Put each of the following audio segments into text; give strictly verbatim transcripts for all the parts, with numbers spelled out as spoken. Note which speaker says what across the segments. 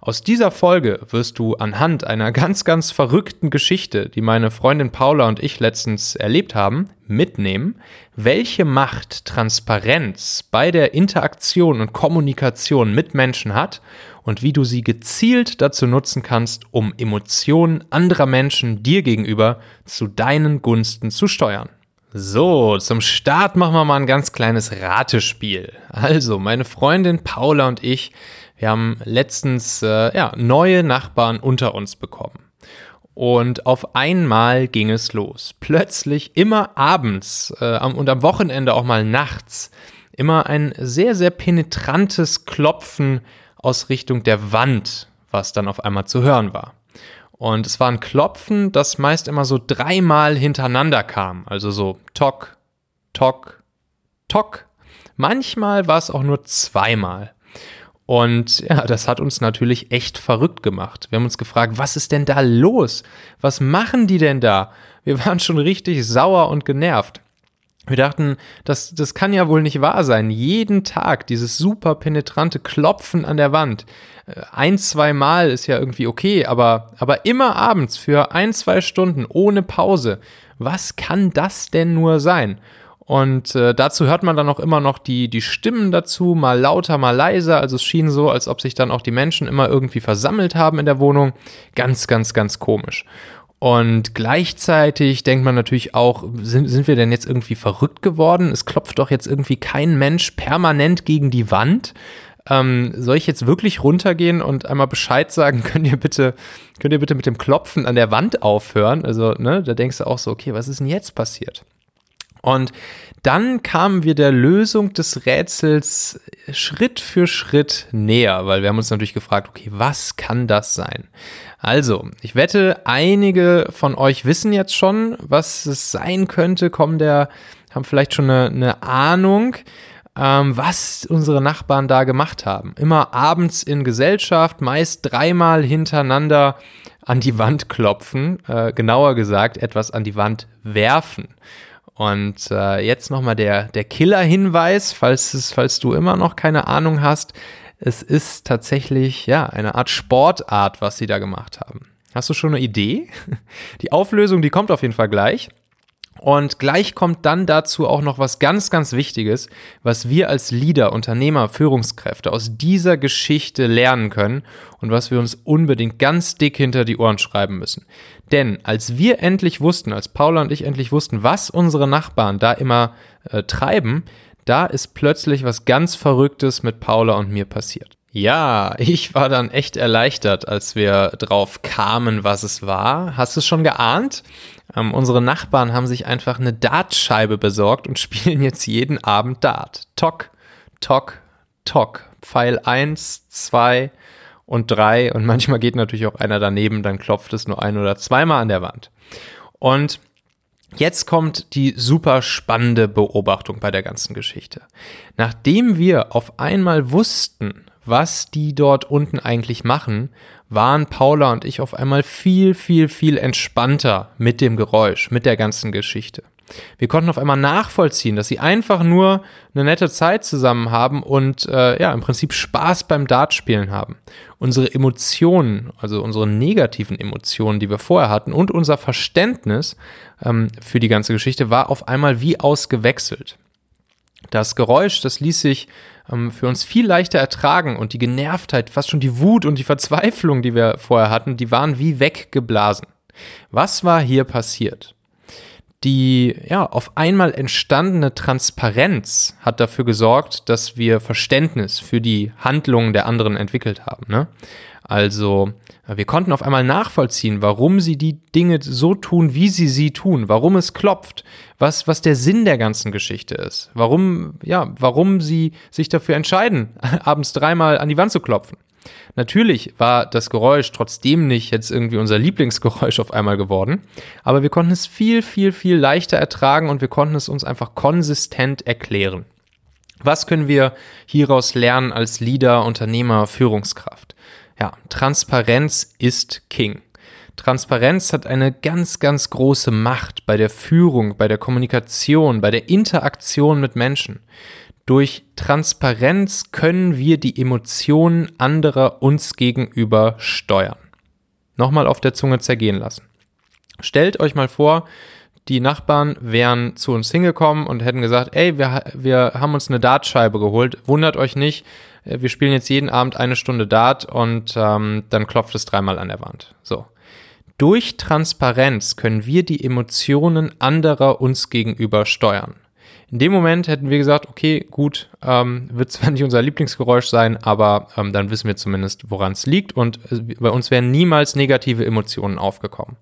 Speaker 1: Aus dieser Folge wirst du anhand einer ganz, ganz verrückten Geschichte, die meine Freundin Paula und ich letztens erlebt haben, mitnehmen, welche Macht Transparenz bei der Interaktion und Kommunikation mit Menschen hat und wie du sie gezielt dazu nutzen kannst, um Emotionen anderer Menschen dir gegenüber zu deinen Gunsten zu steuern. So, zum Start machen wir mal ein ganz kleines Ratespiel. Also, meine Freundin Paula und ich, wir haben letztens äh, ja, neue Nachbarn unter uns bekommen. Und auf einmal ging es los. Plötzlich immer abends äh, und am Wochenende auch mal nachts immer ein sehr, sehr penetrantes Klopfen aus Richtung der Wand, was dann auf einmal zu hören war. Und es war ein Klopfen, das meist immer so dreimal hintereinander kam. Also so Tok, Tok, Tok. Manchmal war es auch nur zweimal. Und ja, das hat uns natürlich echt verrückt gemacht. Wir haben uns gefragt, was ist denn da los? Was machen die denn da? Wir waren schon richtig sauer und genervt. Wir dachten, das, das kann ja wohl nicht wahr sein. Jeden Tag dieses super penetrante Klopfen an der Wand. Ein, zwei Mal ist ja irgendwie okay, aber, aber immer abends für ein, zwei Stunden ohne Pause. Was kann das denn nur sein? Und äh, dazu hört man dann auch immer noch die, die Stimmen dazu, mal lauter, mal leiser. Also es schien so, als ob sich dann auch die Menschen immer irgendwie versammelt haben in der Wohnung. Ganz, ganz, ganz komisch. Und gleichzeitig denkt man natürlich auch, sind, sind wir denn jetzt irgendwie verrückt geworden? Es klopft doch jetzt irgendwie kein Mensch permanent gegen die Wand. Ähm, soll ich jetzt wirklich runtergehen und einmal Bescheid sagen, könnt ihr bitte, könnt ihr bitte mit dem Klopfen an der Wand aufhören? Also, ne, da denkst du auch so, okay, was ist denn jetzt passiert? Und dann kamen wir der Lösung des Rätsels Schritt für Schritt näher, weil wir haben uns natürlich gefragt, okay, was kann das sein? Also, ich wette, einige von euch wissen jetzt schon, was es sein könnte, kommen der, haben vielleicht schon eine, eine Ahnung, ähm, was unsere Nachbarn da gemacht haben. Immer abends in Gesellschaft, meist dreimal hintereinander an die Wand klopfen, äh, genauer gesagt, etwas an die Wand werfen. Und äh, jetzt nochmal der, der Killer-Hinweis, falls, es, falls du immer noch keine Ahnung hast. Es ist tatsächlich ja eine Art Sportart, was sie da gemacht haben. Hast du schon eine Idee? Die Auflösung, die kommt auf jeden Fall gleich. Und gleich kommt dann dazu auch noch was ganz, ganz Wichtiges, was wir als Leader, Unternehmer, Führungskräfte aus dieser Geschichte lernen können und was wir uns unbedingt ganz dick hinter die Ohren schreiben müssen. Denn als wir endlich wussten, als Paula und ich endlich wussten, was unsere Nachbarn da immer äh, treiben, da ist plötzlich was ganz Verrücktes mit Paula und mir passiert. Ja, ich war dann echt erleichtert, als wir drauf kamen, was es war. Hast du es schon geahnt? Ähm, unsere Nachbarn haben sich einfach eine Dartscheibe besorgt und spielen jetzt jeden Abend Dart. Tok, Tok, Tok. Pfeil eins, zwei und drei. Und manchmal geht natürlich auch einer daneben, dann klopft es nur ein- oder zweimal an der Wand. Und jetzt kommt die super spannende Beobachtung bei der ganzen Geschichte. Nachdem wir auf einmal wussten, was die dort unten eigentlich machen, waren Paula und ich auf einmal viel, viel, viel entspannter mit dem Geräusch, mit der ganzen Geschichte. Wir konnten auf einmal nachvollziehen, dass sie einfach nur eine nette Zeit zusammen haben und äh, ja, im Prinzip Spaß beim Dartspielen haben. Unsere Emotionen, also unsere negativen Emotionen, die wir vorher hatten und unser Verständnis ähm, für die ganze Geschichte war auf einmal wie ausgewechselt. Das Geräusch, das ließ sich ähm, für uns viel leichter ertragen und die Genervtheit, fast schon die Wut und die Verzweiflung, die wir vorher hatten, die waren wie weggeblasen. Was war hier passiert? Die ja auf einmal entstandene Transparenz hat dafür gesorgt, dass wir Verständnis für die Handlungen der anderen entwickelt haben, ne? Also wir konnten auf einmal nachvollziehen, warum sie die Dinge so tun, wie sie sie tun, warum es klopft, was, was der Sinn der ganzen Geschichte ist, warum, ja, warum sie sich dafür entscheiden, abends dreimal an die Wand zu klopfen. Natürlich war das Geräusch trotzdem nicht jetzt irgendwie unser Lieblingsgeräusch auf einmal geworden, aber wir konnten es viel, viel, viel leichter ertragen und wir konnten es uns einfach konsistent erklären. Was können wir hieraus lernen als Leader, Unternehmer, Führungskraft? Ja, Transparenz ist King. Transparenz hat eine ganz, ganz große Macht bei der Führung, bei der Kommunikation, bei der Interaktion mit Menschen. Durch Transparenz können wir die Emotionen anderer uns gegenüber steuern. Nochmal auf der Zunge zergehen lassen. Stellt euch mal vor, die Nachbarn wären zu uns hingekommen und hätten gesagt, ey, wir, wir haben uns eine Dartscheibe geholt, wundert euch nicht, wir spielen jetzt jeden Abend eine Stunde Dart und ähm, dann klopft es dreimal an der Wand. So. Durch Transparenz können wir die Emotionen anderer uns gegenüber steuern. In dem Moment hätten wir gesagt, okay, gut, ähm, wird zwar nicht unser Lieblingsgeräusch sein, aber ähm, dann wissen wir zumindest, woran es liegt und äh, bei uns wären niemals negative Emotionen aufgekommen.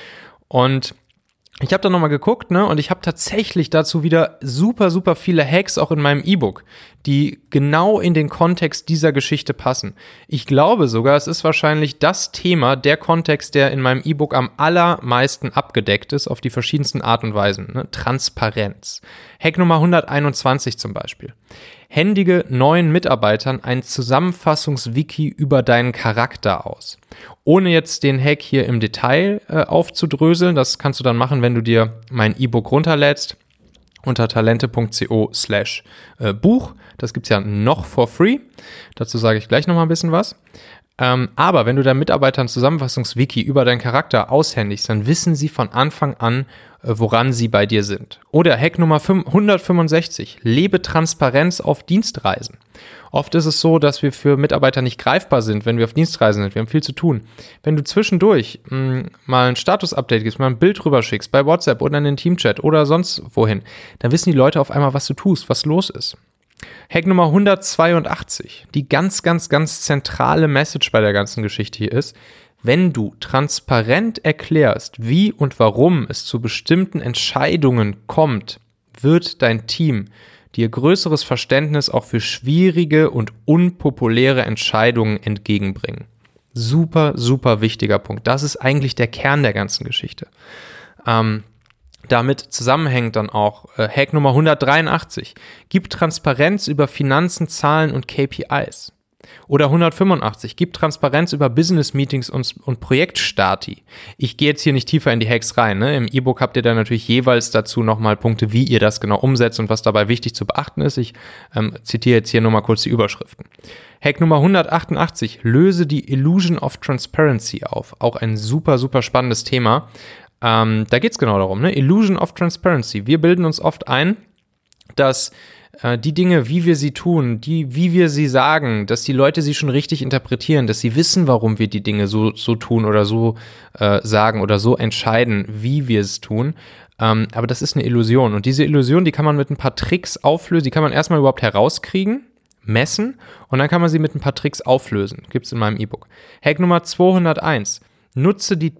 Speaker 1: Und ich habe da nochmal geguckt, ne, und ich habe tatsächlich dazu wieder super, super viele Hacks auch in meinem E-Book, die genau in den Kontext dieser Geschichte passen. Ich glaube sogar, es ist wahrscheinlich das Thema, der Kontext, der in meinem E-Book am allermeisten abgedeckt ist, auf die verschiedensten Art und Weisen. Ne? Transparenz. Hack Nummer hunderteinundzwanzig zum Beispiel. Händige neuen Mitarbeitern ein Zusammenfassungswiki über deinen Charakter aus. Ohne jetzt den Hack hier im Detail äh, aufzudröseln, das kannst du dann machen, wenn du dir mein E-Book runterlädst unter talente.co slash Buch. Das gibt's ja noch for free. Dazu sage ich gleich nochmal ein bisschen was. Ähm, aber wenn du deinen Mitarbeitern Zusammenfassungswiki über deinen Charakter aushändigst, dann wissen sie von Anfang an, äh, woran sie bei dir sind. Oder Hack Nummer hundertfünfundsechzig, lebe Transparenz auf Dienstreisen. Oft ist es so, dass wir für Mitarbeiter nicht greifbar sind, wenn wir auf Dienstreisen sind. Wir haben viel zu tun. Wenn du zwischendurch mh, mal ein Status-Update gibst, mal ein Bild rüber schickst, bei WhatsApp oder in den Teamchat oder sonst wohin, dann wissen die Leute auf einmal, was du tust, was los ist. Hack Nummer hundertzweiundachtzig, die ganz, ganz, ganz zentrale Message bei der ganzen Geschichte hier ist, wenn du transparent erklärst, wie und warum es zu bestimmten Entscheidungen kommt, wird dein Team dir größeres Verständnis auch für schwierige und unpopuläre Entscheidungen entgegenbringen. Super, super wichtiger Punkt. Das ist eigentlich der Kern der ganzen Geschichte. Ähm, Damit zusammenhängt dann auch äh, Hack Nummer hundertdreiundachtzig. Gib Transparenz über Finanzen, Zahlen und K P Is. Oder hundertfünfundachtzig. Gib Transparenz über Business-Meetings und, und Projektstarti. Ich gehe jetzt hier nicht tiefer in die Hacks rein. Ne? Im E-Book habt ihr dann natürlich jeweils dazu nochmal Punkte, wie ihr das genau umsetzt und was dabei wichtig zu beachten ist. Ich ähm, zitiere jetzt hier nochmal kurz die Überschriften. Hack Nummer hundertachtundachtzig. Löse die Illusion of Transparency auf. Auch ein super, super spannendes Thema. Ähm, da geht es genau darum, ne? Illusion of Transparency. Wir bilden uns oft ein, dass äh, die Dinge, wie wir sie tun, die, wie wir sie sagen, dass die Leute sie schon richtig interpretieren, dass sie wissen, warum wir die Dinge so, so tun oder so äh, sagen oder so entscheiden, wie wir es tun. Ähm, aber das ist eine Illusion. Und diese Illusion, die kann man mit ein paar Tricks auflösen. Die kann man erstmal überhaupt herauskriegen, messen und dann kann man sie mit ein paar Tricks auflösen. Gibt es in meinem E-Book. Hack Nummer zweihunderteins. Nutze die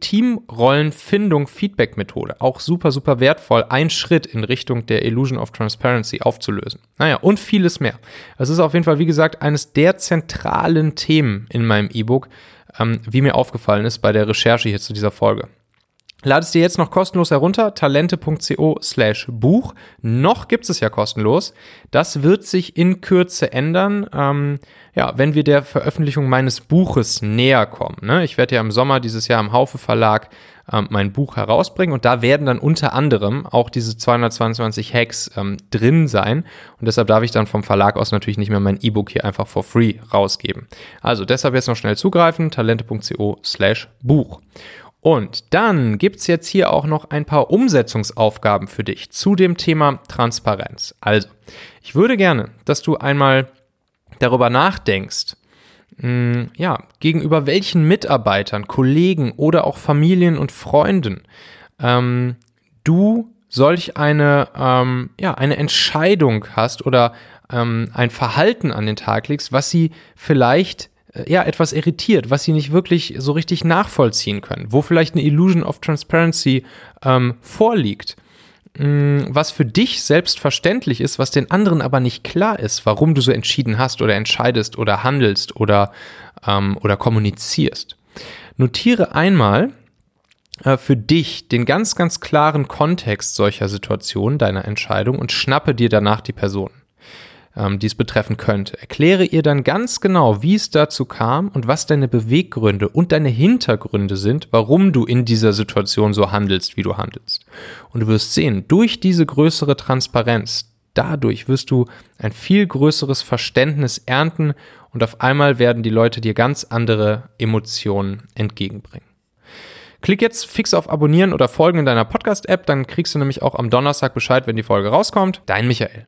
Speaker 1: Teamrollenfindung-Feedback-Methode. Auch super, super wertvoll, ein Schritt in Richtung der Illusion of Transparency aufzulösen. Naja, und vieles mehr. Es ist auf jeden Fall, wie gesagt, eines der zentralen Themen in meinem E-Book, ähm, wie mir aufgefallen ist bei der Recherche hier zu dieser Folge. Lade es dir jetzt noch kostenlos herunter, talente.co slash Buch. Noch gibt es ja kostenlos. Das wird sich in Kürze ändern, ähm, ja, wenn wir der Veröffentlichung meines Buches näher kommen. Ne? Ich werde ja im Sommer dieses Jahr im Haufe Verlag ähm, mein Buch herausbringen und da werden dann unter anderem auch diese zweihundertzweiundzwanzig Hacks ähm, drin sein und deshalb darf ich dann vom Verlag aus natürlich nicht mehr mein E-Book hier einfach for free rausgeben. Also deshalb jetzt noch schnell zugreifen, talente.co slash Buch. Und dann gibt es jetzt hier auch noch ein paar Umsetzungsaufgaben für dich zu dem Thema Transparenz. Also, ich würde gerne, dass du einmal darüber nachdenkst, mh, ja, gegenüber welchen Mitarbeitern, Kollegen oder auch Familien und Freunden ähm, du solch eine, ähm, ja, eine Entscheidung hast oder ähm, ein Verhalten an den Tag legst, was sie vielleicht ja, etwas irritiert, was sie nicht wirklich so richtig nachvollziehen können, wo vielleicht eine Illusion of Transparency ähm, vorliegt, mh, was für dich selbstverständlich ist, was den anderen aber nicht klar ist, warum du so entschieden hast oder entscheidest oder handelst oder, ähm, oder kommunizierst. Notiere einmal äh, für dich den ganz, ganz klaren Kontext solcher Situationen, deiner Entscheidung und schnappe dir danach die Person, die es betreffen könnte. Erkläre ihr dann ganz genau, wie es dazu kam und was deine Beweggründe und deine Hintergründe sind, warum du in dieser Situation so handelst, wie du handelst. Und du wirst sehen, durch diese größere Transparenz, dadurch wirst du ein viel größeres Verständnis ernten und auf einmal werden die Leute dir ganz andere Emotionen entgegenbringen. Klick jetzt fix auf Abonnieren oder Folgen in deiner Podcast-App, dann kriegst du nämlich auch am Donnerstag Bescheid, wenn die Folge rauskommt. Dein Michael.